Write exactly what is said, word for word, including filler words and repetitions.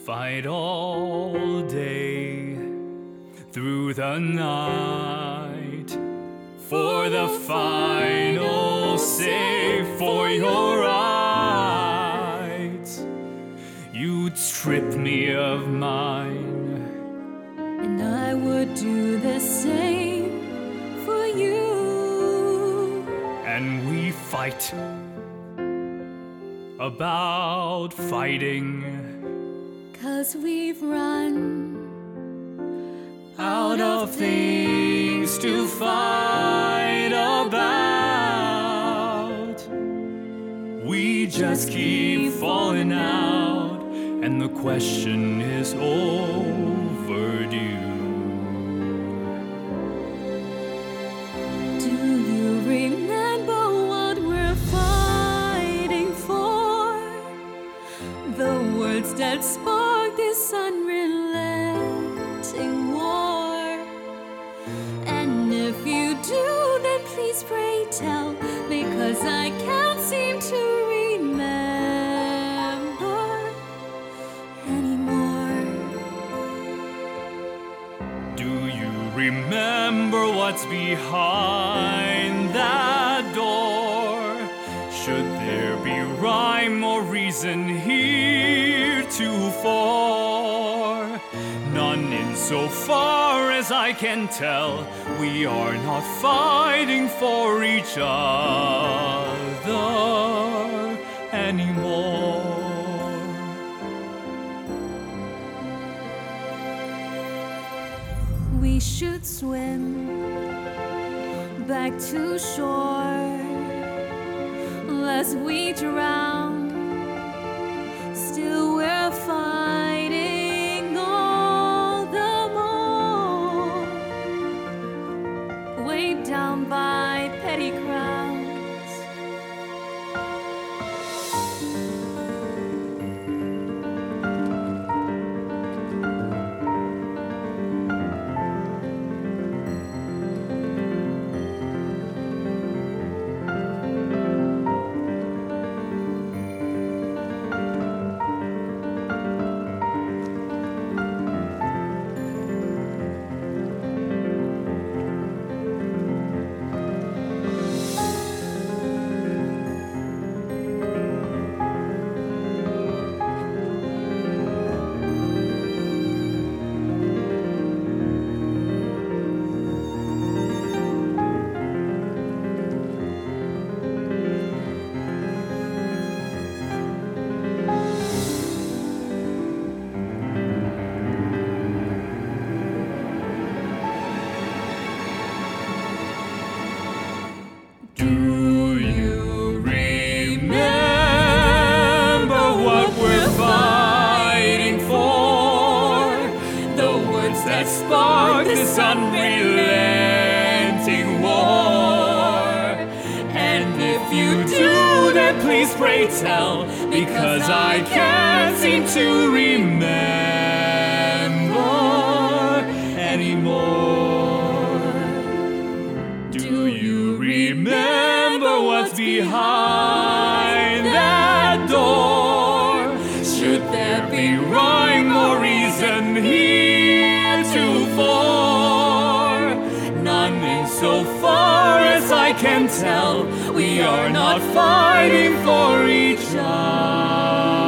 fight all day through the night for the final say for your rights. You'd strip me of mine, and I would do the same for you. And we fight about fighting, 'cause we've run out of things to fight about. We just keep falling out, and the question is overdue. Do you remember what we're fighting for? The words that spark this unrelenting war. And if you do, then please pray tell, because I can't seem to remember anymore. Do you remember what's behind that door? Should there be rhyme or reason heretofore? None insofar as I can tell. We are not fighting for each other anymore. We should swim back to shore, lest we drown. Still we're fighting all the more, weighed down by petty crowns. Do you remember what we're fighting for? The words that spark this unrelenting war. And if you do, then please pray tell, because I can't seem to remember anymore. Do you remember what's behind that door? Should there be rhyme or reason heretofore? None insofar as I can tell. We are not fighting for each other